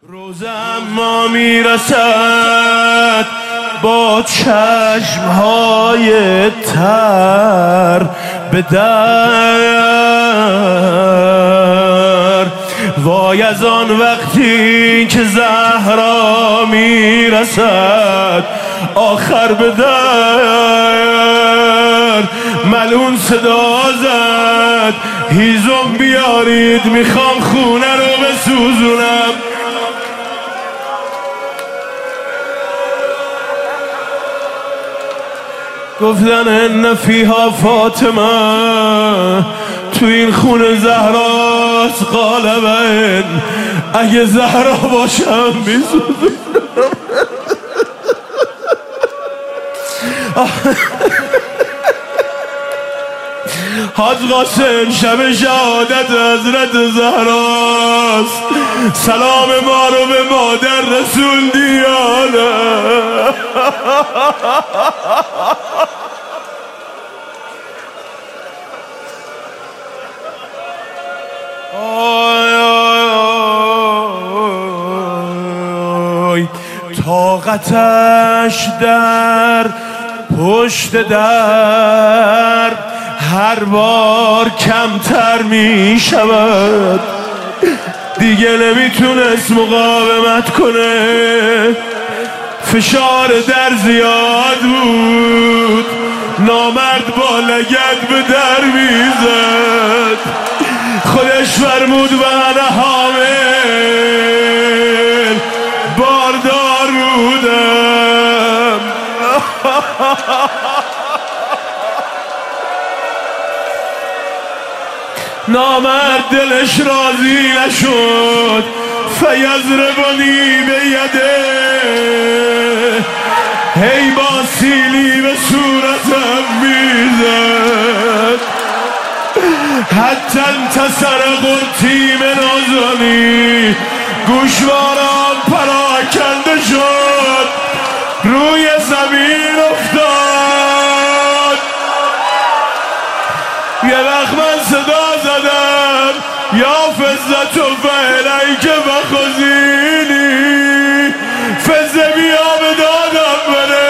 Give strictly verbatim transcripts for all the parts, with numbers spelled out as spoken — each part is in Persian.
روزم ما میرسد با چشمهای تر به در، وای از آن وقتی که زهرا میرسد آخر به در. ملون صدا زد هیزم بیارید میخوام خونه رو بسوزونم. گفتن ان فیها فاطمه، تو این خونه زهراست. غالبا اگه زهرا باشم میسوزونم. حاج قاسم شب شهادت حضرت زهراست، سلام ما رو به مادر رسول دیانه. طاقتش در پشت در هر بار کمتر می شود، دیگه نمیتونست مقاومت کنه، فشار در زیاد بود، نامرد با لگد به در میزد. خودش فرمود و انا حامل باردار بودم. نامرد دلش راضی نشد، فیضربنی به یده، هی با سیلی به صورتم میزد. حتی انتصر قرطی من آذانی، گوشوارم پراکنده شد، روی زمین افتاد. یه وقت من صدا زدم یا فزت و فعلیک بخزینی، فزه بیا به دادم بره.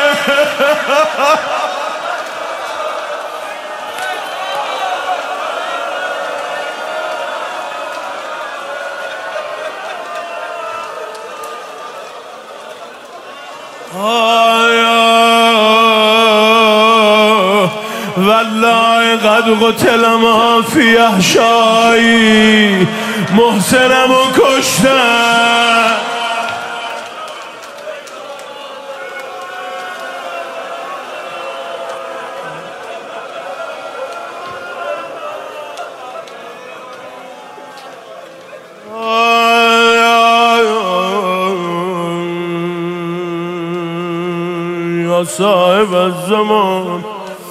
والله قد قتل ما فی احشایی، محسنمو کشتن. یا صاحب الزمان،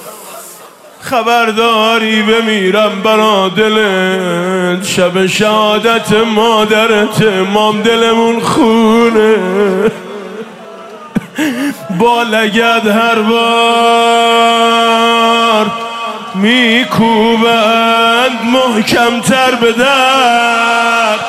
خبرداری بمیرم برا دلت، شب شهادت مادرت، مام دلمون خونه. با لگد هر بار میکوبند محکمتر به در.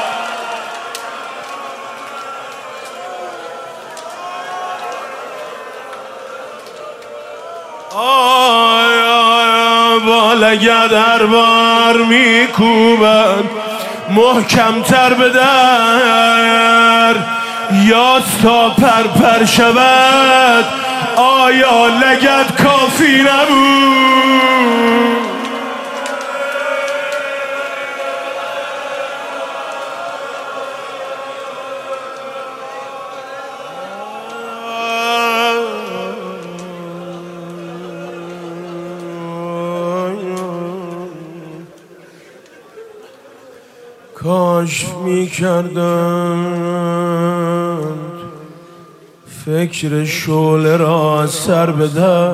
با لگد هر بار میکوبند محکمتر به در. یاس تا پرپر شود آیا لگد کافی نبود؟ کاش میکردند فکر شعله را سر به در.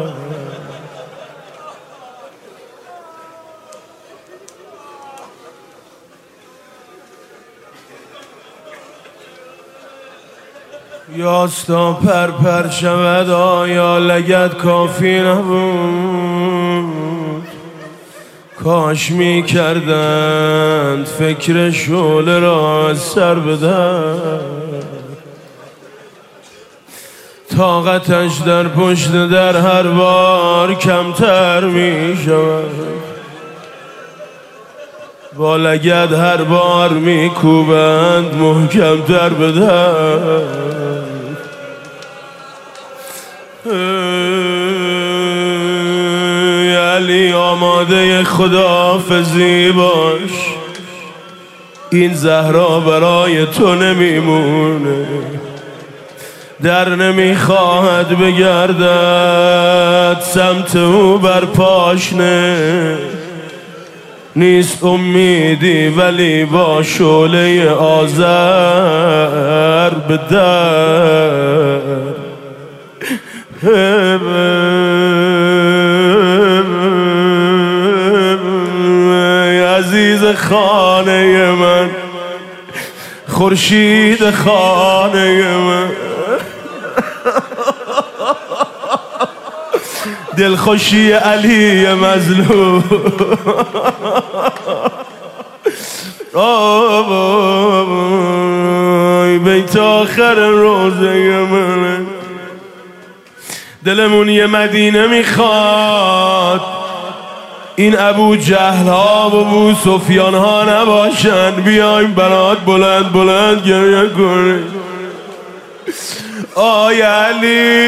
یاس تا پرپر شود آیا لگد کافی نبود؟ کاش می کردند فکر شعله را از سر بدن، طاقتش در پشت در هر بار کمتر می شود، با لگد هر بار می کوبند محکمتر بدن. علی آماده خداحافظی باش، این زهرا برای تو نمیمونه، در نمیخواهد بگردد سمت او بر پاشنه، نیست امیدی ولی با شعله آذر به در. عزیز خانه من، خورشید خانه من، دلخوشی علی مظلوم، بیت آخر روزه من. دلمون یه مدینه میخواد، این ابو جهل ها و ابو سفیان ها نباشن، بیایم برات بلند بلند گریه کنیم. آی علی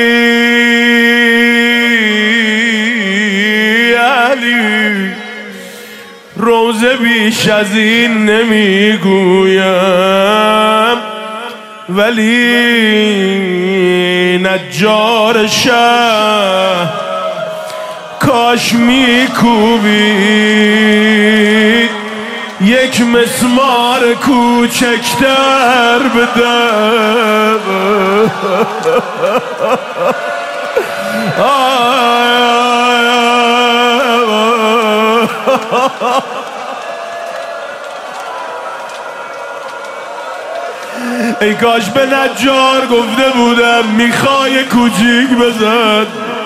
علی، روزه بیش از این نمیگویم، ولی نجار شه کاش میکوبید یک مسمار کوچکتر بدم. ای کاش به نجار گفته بودم میخوای کوچیک بزن.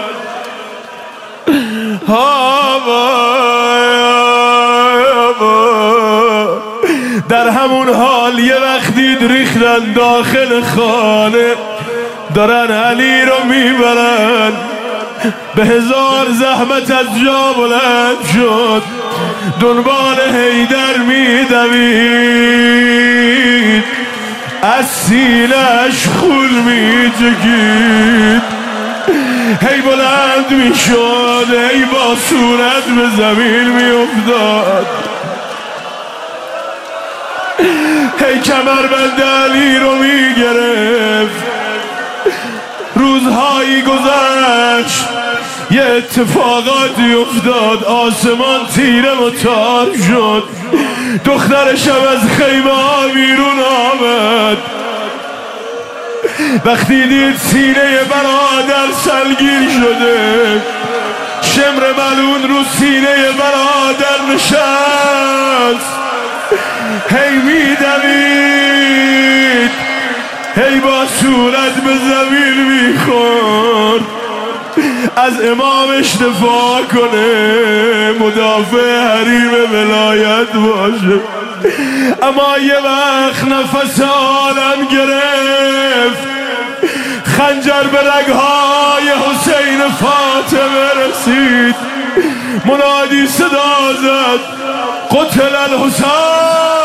در همون حال یه وقتی ریختن داخل خانه، دارن علی رو میبرن، به هزار زحمت از جا بلند شد، دنبال حیدر میدوید، از سینه‌اش خون میچکید، هی بلند میشد، هی با صورت به زمین میافتاد، هی کمربند علی رو میگرفت. روزهایی گذشت، یه اتفاقاتی افتاد، آسمان تیره و تار شد، دخترشم از خیمه ها بیرون آمد. وقتی دید سینه برادر سلگیر شده، شمر ملون رو سینه برادر نشست، هی میدوید، هی با صورت به زمین میخورد، از امامش دفاع کنه، مدافع حریم ولایت باشه. اما یه وقت نفس عالم گرفت، خنجر به رگهای حسین فاطمه رسید، منادی صدا زد قتل الحسین.